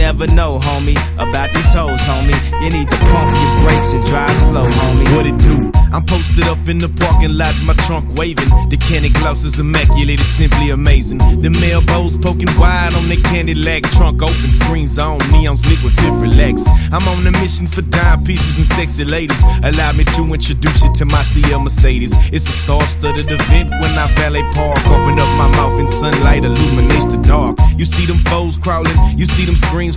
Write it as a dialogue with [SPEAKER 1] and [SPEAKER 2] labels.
[SPEAKER 1] never know, homie, about these hoes, homie. You need to pump your brakes and drive slow, homie.
[SPEAKER 2] What it do? I'm posted up in the parking lot, my trunk waving. The candy gloss is immaculate, it's simply amazing. The elbows poking wide on the candy lag, trunk open, screens on, neons lit with fifth relax. I'm on a mission for dime pieces and sexy ladies. Allow me to introduce you to my CL Mercedes. It's a star-studded event when I valet park. Open up my mouth and sunlight illuminates the dark. You see them foes crawling, you see them screens